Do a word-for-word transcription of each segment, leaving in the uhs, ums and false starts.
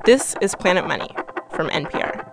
This is Planet Money from N P R.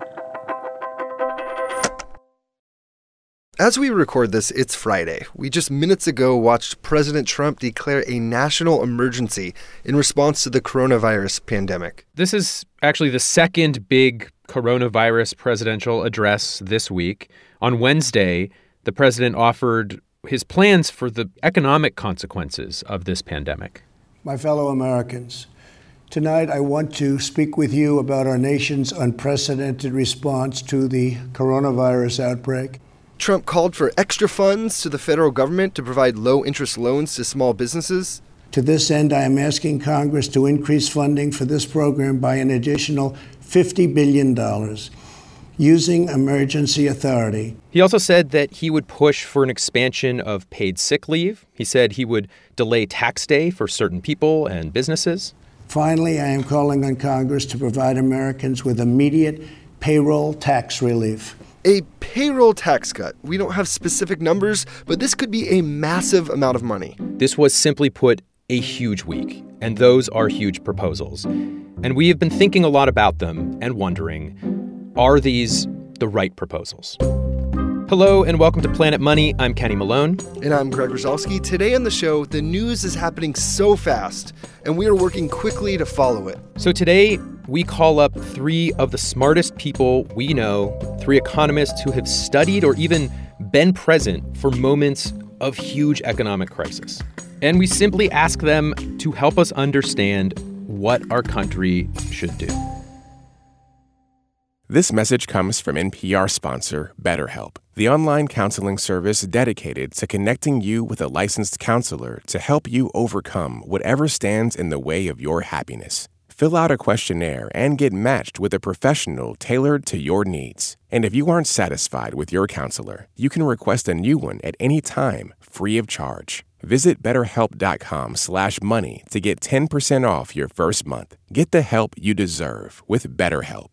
As we record this, it's Friday. We just minutes ago watched President Trump declare a national emergency in response to the coronavirus pandemic. This is actually the second big coronavirus presidential address this week. On Wednesday, the president offered his plans for the economic consequences of this pandemic. My fellow Americans, tonight I want to speak with you about our nation's unprecedented response to the coronavirus outbreak. Trump called for extra funds to the federal government to provide low-interest loans to small businesses. To this end, I am asking Congress to increase funding for this program by an additional fifty billion dollars, using emergency authority. He also said that he would push for an expansion of paid sick leave. He said he would delay tax day for certain people and businesses. Finally, I am calling on Congress to provide Americans with immediate payroll tax relief. A payroll tax cut. We don't have specific numbers, but this could be a massive amount of money. This was, simply put, a huge week, and those are huge proposals. And we have been thinking a lot about them and wondering, are these the right proposals? Hello and welcome to Planet Money. I'm Kenny Malone. And I'm Greg Rosalsky. Today on the show, the news is happening so fast, and we are working quickly to follow it. So today, we call up three of the smartest people we know, three economists who have studied or even been present for moments of huge economic crisis. And we simply ask them to help us understand what our country should do. This message comes from N P R sponsor BetterHelp, the online counseling service dedicated to connecting you with a licensed counselor to help you overcome whatever stands in the way of your happiness. Fill out a questionnaire and get matched with a professional tailored to your needs. And if you aren't satisfied with your counselor, you can request a new one at any time, free of charge. Visit betterhelp.com slash money to get ten percent off your first month. Get the help you deserve with BetterHelp.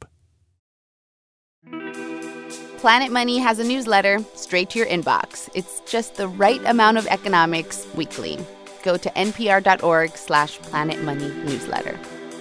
Planet Money has a newsletter straight to your inbox. It's just the right amount of economics weekly. Go to npr.org slash Planet Money newsletter.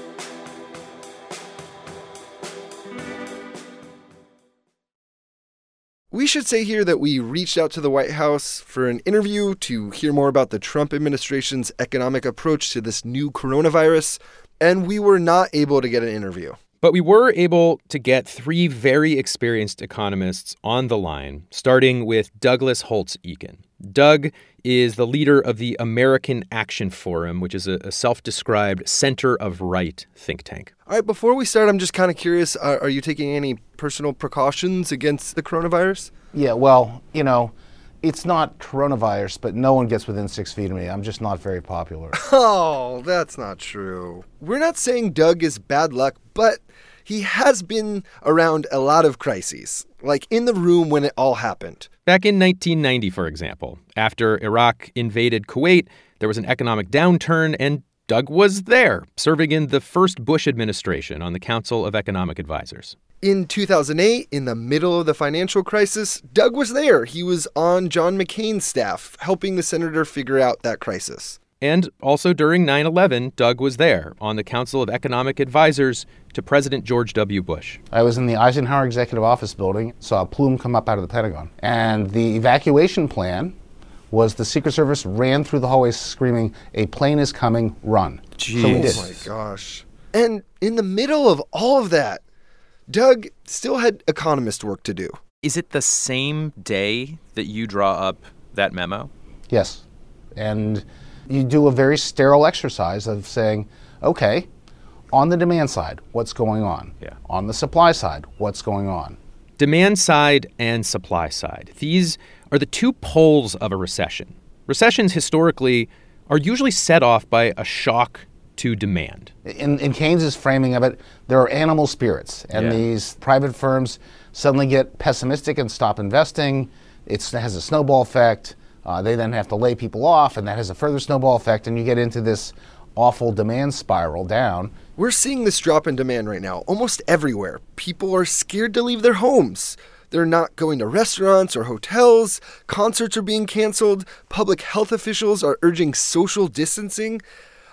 We should say here that we reached out to the White House for an interview to hear more about the Trump administration's economic approach to this new coronavirus, and we were not able to get an interview. But we were able to get three very experienced economists on the line, starting with Douglas Holtz-Eakin. Doug is the leader of the American Action Forum, which is a, a self-described center of right think tank. All right, before we start, I'm just kind of curious, uh, are you taking any personal precautions against the coronavirus? Yeah, well, you know, it's not coronavirus, but no one gets within six feet of me. I'm just not very popular. Oh, that's not true. We're not saying Doug is bad luck, but he has been around a lot of crises, like in the room when it all happened. Back in nineteen ninety, for example, after Iraq invaded Kuwait, there was an economic downturn, and Doug was there, serving in the first Bush administration on the Council of Economic Advisors. In two thousand eight, in the middle of the financial crisis, Doug was there. He was on John McCain's staff, helping the senator figure out that crisis. And also during nine eleven, Doug was there on the Council of Economic Advisors to President George W. Bush. I was in the Eisenhower Executive Office building, saw a plume come up out of the Pentagon. And the evacuation plan was the Secret Service ran through the hallways screaming, "A plane is coming, run." Jeez. So we did. Oh my gosh. And in the middle of all of that, Doug still had economist work to do. Is it the same day that you draw up that memo? Yes. And you do a very sterile exercise of saying, okay, on the demand side, what's going on? Yeah. On the supply side, what's going on? Demand side and supply side. These are the two poles of a recession. Recessions historically are usually set off by a shock to demand. In, in Keynes' framing of it, there are animal spirits, and Yeah. these private firms suddenly get pessimistic and stop investing. It's, it has a snowball effect. Uh, they then have to lay people off, and that has a further snowball effect, and you get into this awful demand spiral down. We're seeing this drop in demand right now almost everywhere. People are scared to leave their homes. They're not going to restaurants or hotels. Concerts are being canceled. Public health officials are urging social distancing.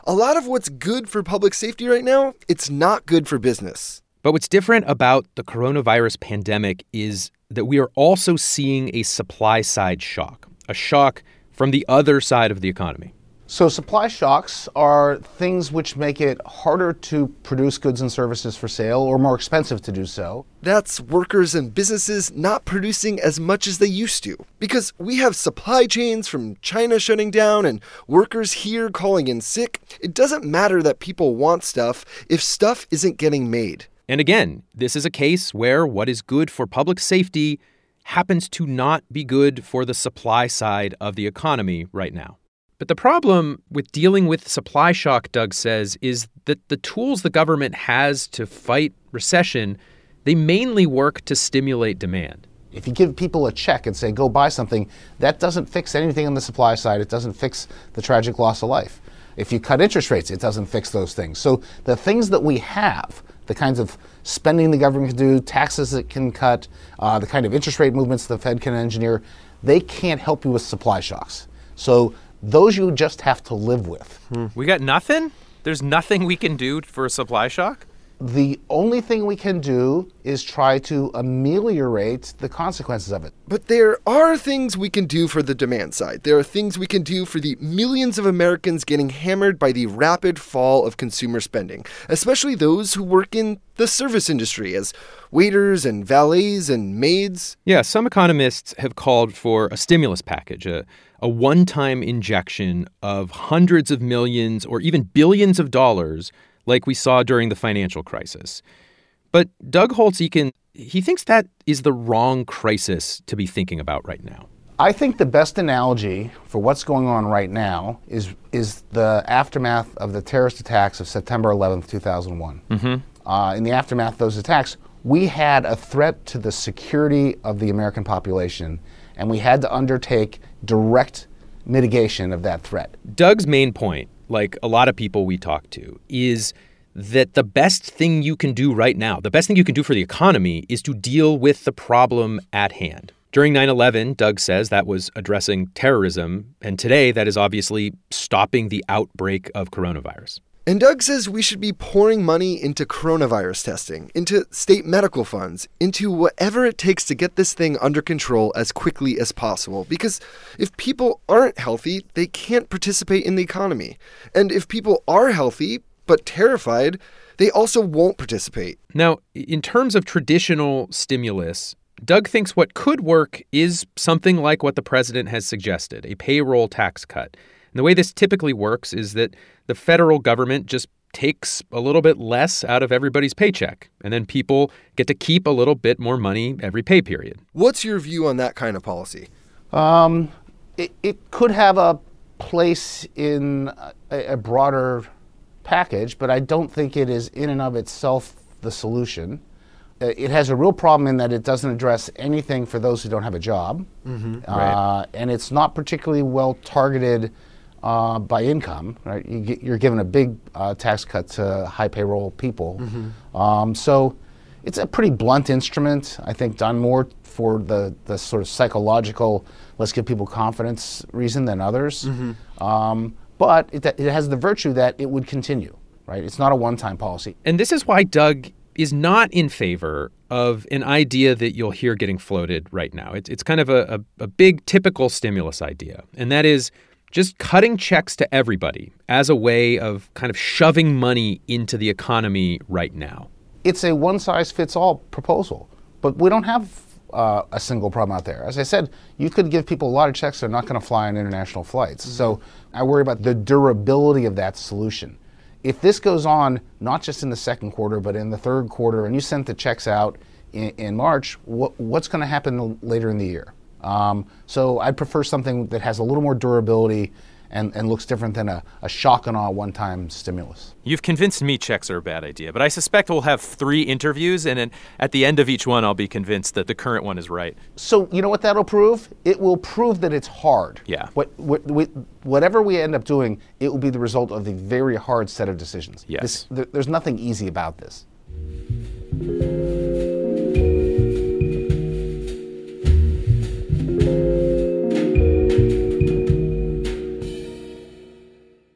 A lot of what's good for public safety right now, it's not good for business. But what's different about the coronavirus pandemic is that we are also seeing a supply-side shock, a shock from the other side of the economy. So supply shocks are things which make it harder to produce goods and services for sale or more expensive to do so. That's workers and businesses not producing as much as they used to. Because we have supply chains from China shutting down and workers here calling in sick. It doesn't matter that people want stuff if stuff isn't getting made. And again, this is a case where what is good for public safety happens to not be good for the supply side of the economy right now. But the problem with dealing with supply shock, Doug says, is that the tools the government has to fight recession, they mainly work to stimulate demand. If you give people a check and say, go buy something, that doesn't fix anything on the supply side. It doesn't fix the tragic loss of life. If you cut interest rates, it doesn't fix those things. So the things that we have, the kinds of spending the government can do, taxes it can cut, uh, the kind of interest rate movements the Fed can engineer, they can't help you with supply shocks. So those you just have to live with. Hmm. We got nothing? There's nothing we can do for a supply shock? The only thing we can do is try to ameliorate the consequences of it. But there are things we can do for the demand side. There are things we can do for the millions of Americans getting hammered by the rapid fall of consumer spending, especially those who work in the service industry as waiters and valets and maids. Yeah, some economists have called for a stimulus package, a, a one-time injection of hundreds of millions or even billions of dollars like we saw during the financial crisis. But Doug Holtz-Eakin, he thinks that is the wrong crisis to be thinking about right now. I think the best analogy for what's going on right now is is the aftermath of the terrorist attacks of September eleventh, two thousand one. Mm-hmm. Uh, in the aftermath of those attacks, we had a threat to the security of the American population, and we had to undertake direct mitigation of that threat. Doug's main point, like a lot of people we talk to, is that the best thing you can do right now, the best thing you can do for the economy, is to deal with the problem at hand. During nine eleven, Doug says that was addressing terrorism, and today that is obviously stopping the outbreak of coronavirus. And Doug says we should be pouring money into coronavirus testing, into state medical funds, into whatever it takes to get this thing under control as quickly as possible. Because if people aren't healthy, they can't participate in the economy. And if people are healthy but terrified, they also won't participate. Now, in terms of traditional stimulus, Doug thinks what could work is something like what the president has suggested, a payroll tax cut. And the way this typically works is that the federal government just takes a little bit less out of everybody's paycheck, and then people get to keep a little bit more money every pay period. What's your view on that kind of policy? Um, it, it could have a place in a, a broader package, but I don't think it is in and of itself the solution. It has a real problem in that it doesn't address anything for those who don't have a job, mm-hmm. uh, right. and it's not particularly well targeted uh, by income. Right, you get, you're given a big uh, tax cut to high payroll people, mm-hmm. um, so it's a pretty blunt instrument. I think done more for the the sort of psychological, let's give people confidence reason than others. Mm-hmm. Um, but it, it has the virtue that it would continue. Right, it's not a one-time policy, and this is why Doug is not in favor of an idea that you'll hear getting floated right now. It's it's kind of a, a, a big typical stimulus idea, and that is just cutting checks to everybody as a way of kind of shoving money into the economy right now. It's a one-size-fits-all proposal, but we don't have uh, a single problem out there. As I said, you could give people a lot of checks that are not going to fly on international flights. Mm-hmm. So I worry about the durability of that solution. If this goes on, not just in the second quarter, but in the third quarter, and you sent the checks out in, in March, what, what's going to happen later in the year? Um, so I'd prefer something that has a little more durability and, and looks different than a, a shock and awe one-time stimulus. You've convinced me checks are a bad idea, but I suspect we'll have three interviews, and then at the end of each one, I'll be convinced that the current one is right. So you know what that'll prove? It will prove that it's hard. Yeah. What, what, what, whatever we end up doing, it will be the result of a very hard set of decisions. Yes. This, there, there's nothing easy about this.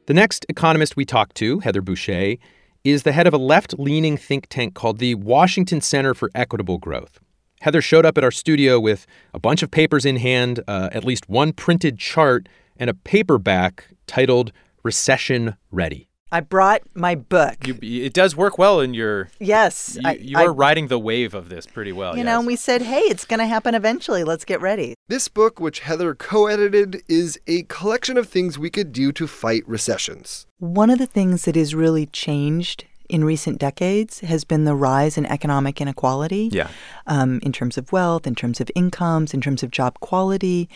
The next economist we talked to, Heather Boushey, is the head of a left-leaning think tank called the Washington Center for Equitable Growth. Heather showed up at our studio with a bunch of papers in hand, uh, at least one printed chart, and a paperback titled Recession Ready. I brought my book. You, it does work well in your... Yes. You, I, you are I, riding the wave of this pretty well, You yes. know, and we said, hey, it's going to happen eventually. Let's get ready. This book, which Heather co-edited, is a collection of things we could do to fight recessions. One of the things that has really changed in recent decades has been the rise in economic inequality. Yeah. Um, in terms of wealth, in terms of incomes, in terms of job quality.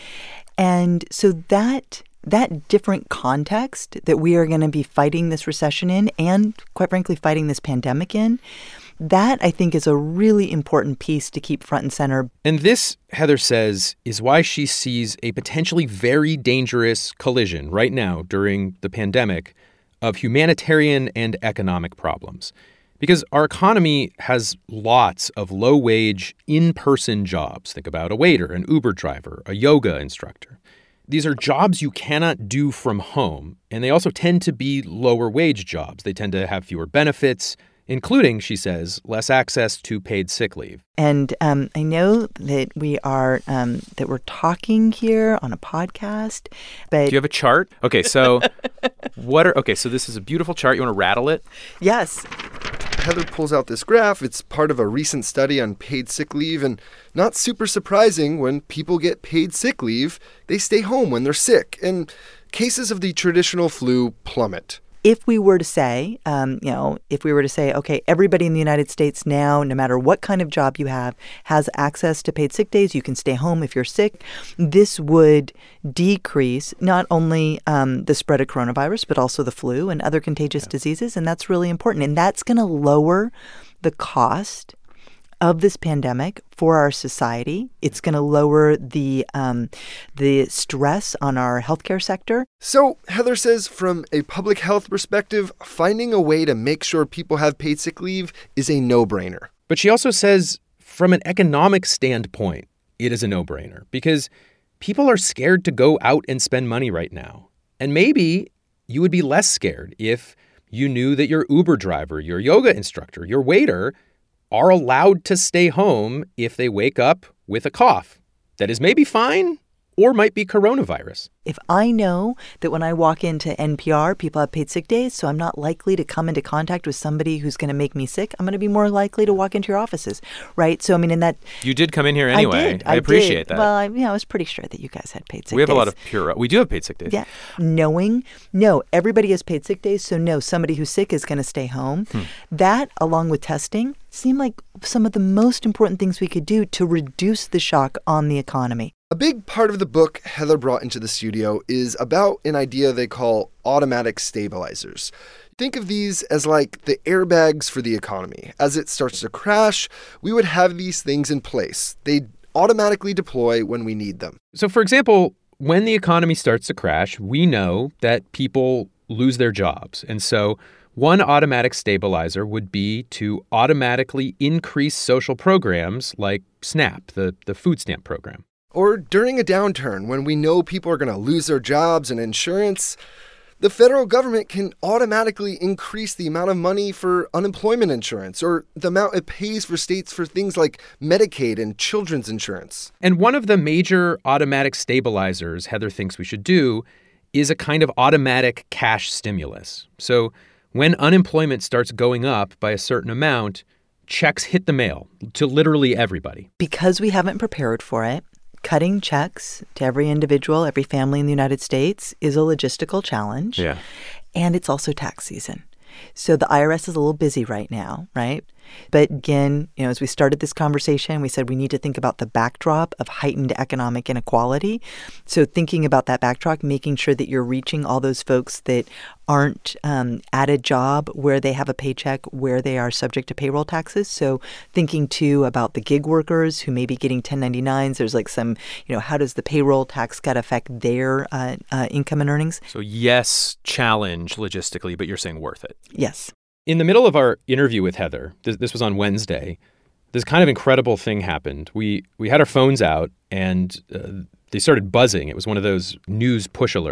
And so that... that different context that we are going to be fighting this recession in and, quite frankly, fighting this pandemic in, that, I think, is a really important piece to keep front and center. And this, Heather says, is why she sees a potentially very dangerous collision right now during the pandemic of humanitarian and economic problems. Because our economy has lots of low-wage, in-person jobs. Think about a waiter, an Uber driver, a yoga instructor. These are jobs you cannot do from home, and they also tend to be lower wage jobs. They tend to have fewer benefits, including, she says, less access to paid sick leave. And um, I know that we are um, that we're talking here on a podcast, but do you have a chart? Okay, so what are okay? So this is a beautiful chart. You want to rattle it? Yes. Heather pulls out this graph. It's part of a recent study on paid sick leave, and not super surprising, when people get paid sick leave, they stay home when they're sick, and cases of the traditional flu plummet. If we were to say, um, you know, if we were to say, okay, everybody in the United States now, no matter what kind of job you have, has access to paid sick days, you can stay home if you're sick, this would decrease not only um, the spread of coronavirus, but also the flu and other contagious yeah. diseases. And that's really important. And that's going to lower the cost of this pandemic for our society. It's going to lower the um, the stress on our healthcare sector. So Heather says, from a public health perspective, finding a way to make sure people have paid sick leave is a no-brainer. But she also says, from an economic standpoint, it is a no-brainer because people are scared to go out and spend money right now. And maybe you would be less scared if you knew that your Uber driver, your yoga instructor, your waiter are allowed to stay home if they wake up with a cough that is maybe fine or might be coronavirus. If I know that when I walk into N P R, people have paid sick days, so I'm not likely to come into contact with somebody who's going to make me sick, I'm going to be more likely to walk into your offices, right? So, I mean, in that... You did come in here anyway. I did. I, I appreciate did. that. Well, I, you know, I was pretty sure that you guys had paid sick days. We have days. a lot of pure... We do have paid sick days. Yeah. Knowing, no, everybody has paid sick days, so no, somebody who's sick is going to stay home. Hmm. That, along with testing, seem like some of the most important things we could do to reduce the shock on the economy. A big part of the book Heather brought into the studio is about an idea they call automatic stabilizers. Think of these as like the airbags for the economy. As it starts to crash, we would have these things in place. They'd automatically deploy when we need them. So, for example, when the economy starts to crash, we know that people lose their jobs. And so one automatic stabilizer would be to automatically increase social programs like SNAP, the, the food stamp program. Or during a downturn, when we know people are going to lose their jobs and insurance, the federal government can automatically increase the amount of money for unemployment insurance or the amount it pays for states for things like Medicaid and children's insurance. And one of the major automatic stabilizers Heather thinks we should do is a kind of automatic cash stimulus. So when unemployment starts going up by a certain amount, checks hit the mail to literally everybody. Because we haven't prepared for it, cutting checks to every individual, every family in the United States is a logistical challenge. Yeah. And it's also tax season. So the I R S is a little busy right now, right? But again, you know, as we started this conversation, we said we need to think about the backdrop of heightened economic inequality. So thinking about that backdrop, making sure that you're reaching all those folks that aren't um, at a job where they have a paycheck, where they are subject to payroll taxes. So thinking, too, about the gig workers who may be getting ten ninety-nines. There's like some, you know, how does the payroll tax cut affect their uh, uh, income and earnings? So yes, challenge logistically, but you're saying worth it. Yes. In the middle of our interview with Heather, this, this was on Wednesday, this kind of incredible thing happened. We we had our phones out and uh, they started buzzing. It was one of those news push alerts.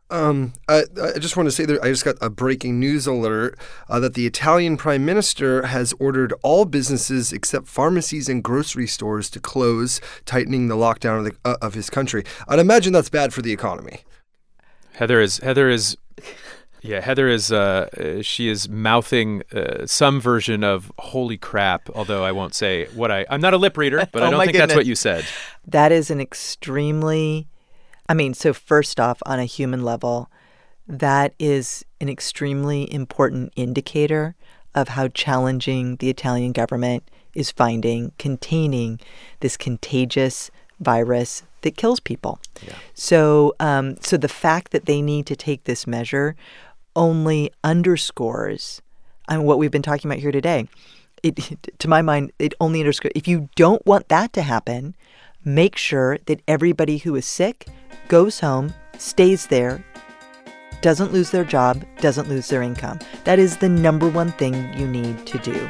Um, I, I just want to say that I just got a breaking news alert uh, that the Italian Prime Minister has ordered all businesses except pharmacies and grocery stores to close, tightening the lockdown of, the, uh, of his country. I'd imagine that's bad for the economy. Heather is Heather is yeah Heather is uh, she is mouthing uh, some version of holy crap. Although I won't say what I I'm not a lip reader, but oh I don't think goodness. that's what you said. That is an extremely I mean, so first off, on a human level, that is an extremely important indicator of how challenging the Italian government is finding containing this contagious virus that kills people. Yeah. So, um, so the fact that they need to take this measure only underscores I mean, what we've been talking about here today. It, to my mind, it only underscores if you don't want that to happen, make sure that everybody who is sick goes home, stays there, doesn't lose their job, doesn't lose their income. That is the number one thing you need to do.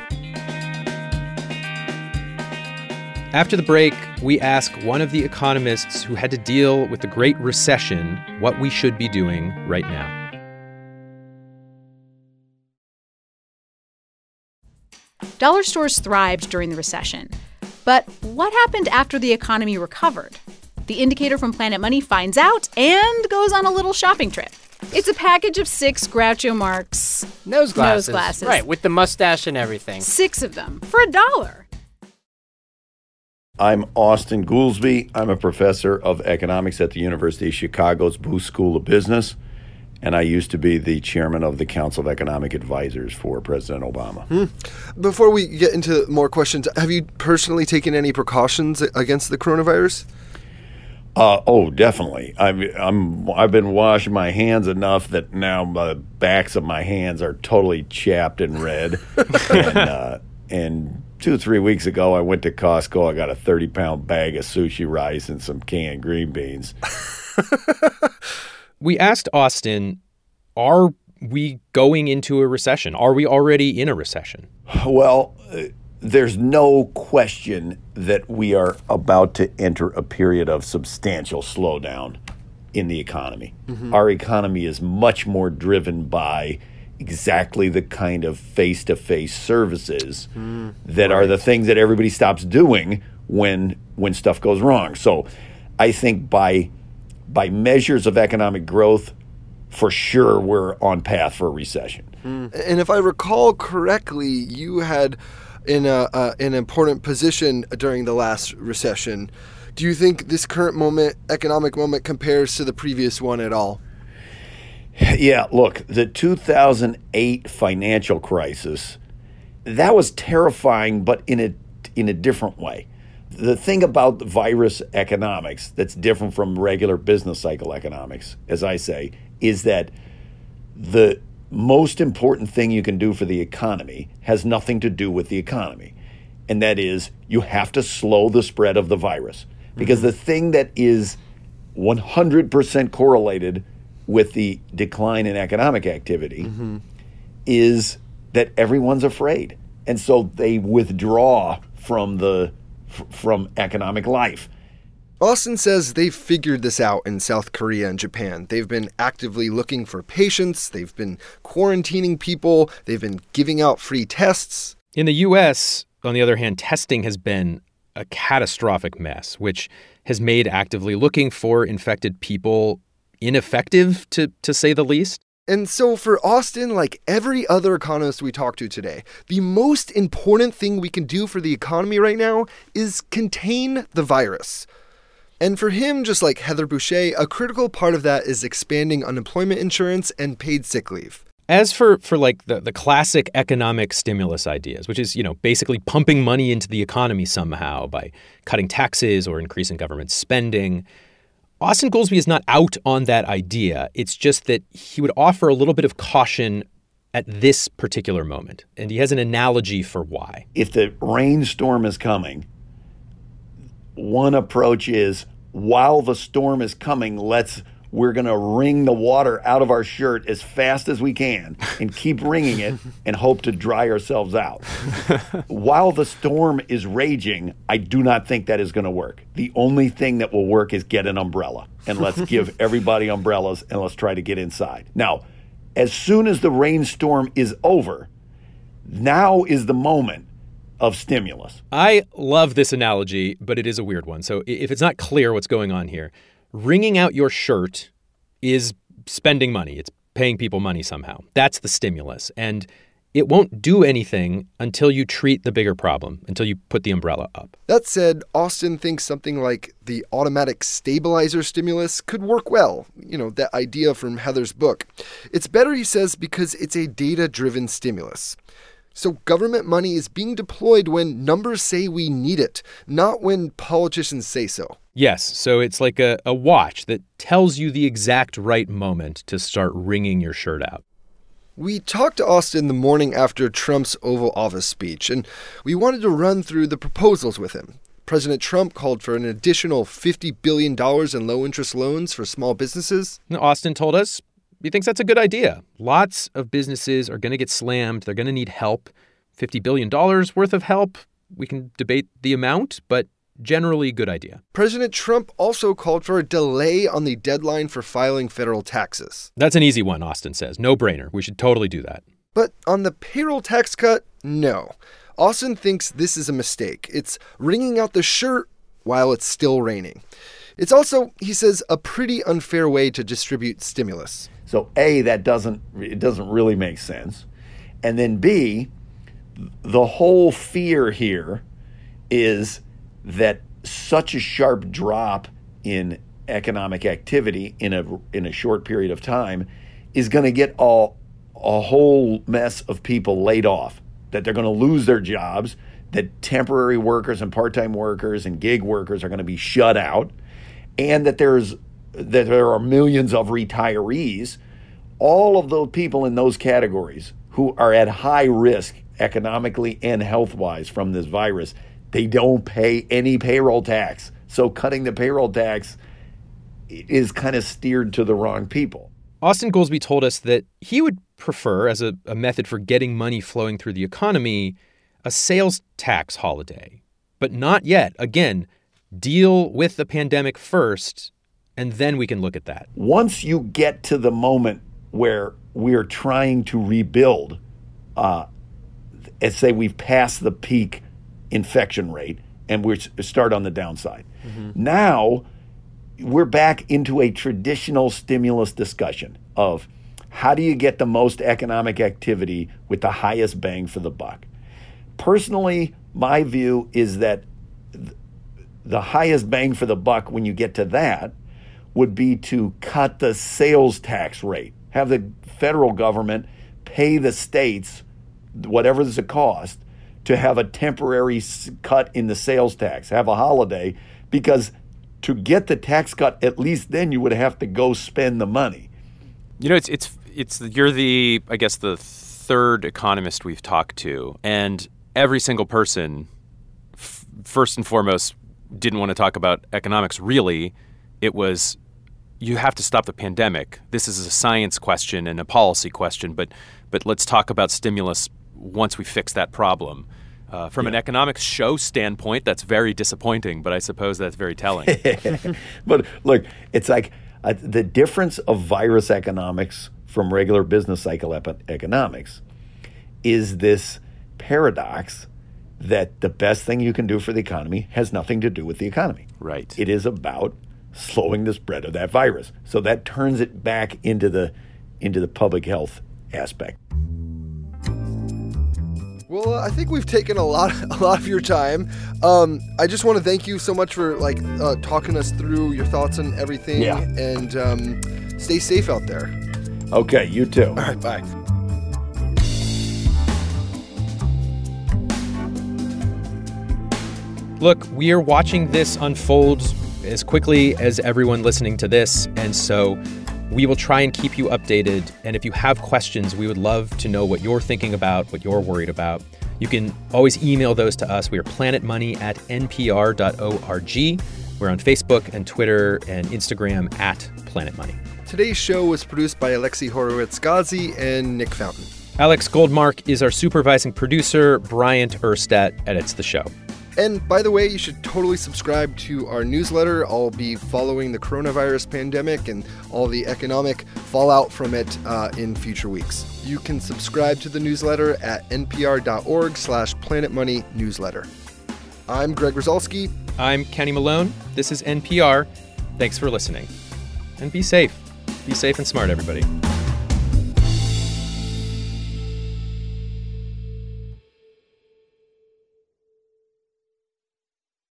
After the break, we ask one of the economists who had to deal with the Great Recession what we should be doing right now. Dollar stores thrived during the recession. But what happened after the economy recovered? The Indicator from Planet Money finds out and goes on a little shopping trip. It's a package of six Groucho Marx nose glasses. Nose glasses. Right, with the mustache and everything. Six of them for a dollar. I'm Austin Goolsbee. I'm a professor of economics at the University of Chicago's Booth School of Business, and I used to be the chairman of the Council of Economic Advisors for President Obama. Hmm. Before we get into more questions, have you personally taken any precautions against the coronavirus? Uh, oh, definitely. I'm, I'm, I've been washing my hands enough that now the backs of my hands are totally chapped and red. and, uh, and two or three weeks ago, I went to Costco. I got a thirty-pound bag of sushi rice and some canned green beans. We asked Austin, are we going into a recession? Are we already in a recession? Well, uh, there's no question that we are about to enter a period of substantial slowdown in the economy. Mm-hmm. Our economy is much more driven by exactly the kind of face-to-face services mm, that right. are the things that everybody stops doing when when stuff goes wrong. So I think by by measures of economic growth, for sure we're on path for a recession. Mm. And if I recall correctly, you had in a, uh, an important position during the last recession. Do you think this current moment, economic moment, compares to the previous one at all? Yeah, look, the two thousand eight financial crisis, that was terrifying, but in a in a different way. The thing about the virus economics that's different from regular business cycle economics, as I say, is that the most important thing you can do for the economy has nothing to do with the economy. And that is, you have to slow the spread of the virus. Because mm-hmm. the thing that is one hundred percent correlated with the decline in economic activity mm-hmm. is that everyone's afraid. And so they withdraw from the f- from economic life. Austin says they've figured this out in South Korea and Japan. They've been actively looking for patients. They've been quarantining people. They've been giving out free tests. In the U S, on the other hand, testing has been a catastrophic mess, which has made actively looking for infected people ineffective, to, to say the least. And so for Austin, like every other economist we talked to today, the most important thing we can do for the economy right now is contain the virus. And for him, just like Heather Boushey, a critical part of that is expanding unemployment insurance and paid sick leave. As for, for like the, the classic economic stimulus ideas, which is, you know, basically pumping money into the economy somehow by cutting taxes or increasing government spending, Austin Goolsbee is not out on that idea. It's just that he would offer a little bit of caution at this particular moment. And he has an analogy for why. If the rainstorm is coming, one approach is, while the storm is coming, let's we're going to wring the water out of our shirt as fast as we can and keep wringing it and hope to dry ourselves out. While the storm is raging, I do not think that is going to work. The only thing that will work is get an umbrella. and let's give everybody umbrellas and let's try to get inside. Now, as soon as the rainstorm is over, now is the moment of stimulus. I love this analogy, but it is a weird one. So if it's not clear what's going on here, wringing out your shirt is spending money. It's paying people money somehow. That's the stimulus. And it won't do anything until you treat the bigger problem, until you put the umbrella up. That said, Austin thinks something like the automatic stabilizer stimulus could work well. You know, that idea from Heather's book. It's better, he says, because it's a data-driven stimulus. So government money is being deployed when numbers say we need it, not when politicians say so. Yes, so it's like a, a watch that tells you the exact right moment to start wringing your shirt out. We talked to Austin the morning after Trump's Oval Office speech, and we wanted to run through the proposals with him. President Trump called for an additional fifty billion dollars in low-interest loans for small businesses. Austin told us he thinks that's a good idea. Lots of businesses are going to get slammed. They're going to need help. fifty billion dollars worth of help. We can debate the amount, but generally good idea. President Trump also called for a delay on the deadline for filing federal taxes. That's an easy one, Austin says. No brainer. We should totally do that. But on the payroll tax cut, no. Austin thinks this is a mistake. It's wringing out the shirt while it's still raining. It's also, he says, a pretty unfair way to distribute stimulus. So A, that doesn't it doesn't really make sense. And then B, the whole fear here is that such a sharp drop in economic activity in a in a short period of time is going to get all a whole mess of people laid off, that they're going to lose their jobs, that temporary workers and part-time workers and gig workers are going to be shut out, and that there's that there are millions of retirees. All of those people in those categories who are at high risk economically and health-wise from this virus, they don't pay any payroll tax. So cutting the payroll tax is kind of steered to the wrong people. Austin Goolsbee told us that he would prefer, as a, a method for getting money flowing through the economy, a sales tax holiday. But not yet. Again, deal with the pandemic first, and then we can look at that. Once you get to the moment where we're trying to rebuild, uh, and say we've passed the peak infection rate and we start on the downside. Mm-hmm. Now we're back into a traditional stimulus discussion of how do you get the most economic activity with the highest bang for the buck. Personally, my view is that th- the highest bang for the buck when you get to that would be to cut the sales tax rate, have the federal government pay the states whatever the cost to have a temporary cut in the sales tax, have a holiday, because to get the tax cut, at least then you would have to go spend the money. You know, it's it's it's you're the I guess the third economist we've talked to, and every single person, f- first and foremost, didn't want to talk about economics. Really, it was you have to stop the pandemic. This is a science question and a policy question, but but let's talk about stimulus once we fix that problem. Uh, from yeah. an economics show standpoint, that's very disappointing, but I suppose that's very telling. But look, it's like uh, the difference of virus economics from regular business cycle ep- economics is this paradox that the best thing you can do for the economy has nothing to do with the economy. Right. It is about slowing the spread of that virus. So that turns it back into the into the public health aspect. Well, uh, I think we've taken a lot, a lot of your time. Um, I just want to thank you so much for like uh, talking us through your thoughts on everything. Yeah. And um, stay safe out there. Okay, you too. All right, bye. Look, we are watching this unfold as quickly as everyone listening to this, and so we will try and keep you updated. And if you have questions, we would love to know what you're thinking about, what you're worried about. You can always email those to us. We are planetmoney at n p r dot org. We're on Facebook and Twitter and Instagram at planetmoney. Today's show was produced by Alexi Horowitz-Ghazi and Nick Fountain. Alex Goldmark is our supervising producer. Bryant Urstadt edits the show. And by the way, you should totally subscribe to our newsletter. I'll be following the coronavirus pandemic and all the economic fallout from it uh, in future weeks. You can subscribe to the newsletter at npr.org slash Planet Money newsletter. I'm Greg Rosalsky. I'm Kenny Malone. This is N P R. Thanks for listening. And be safe. Be safe and smart, everybody.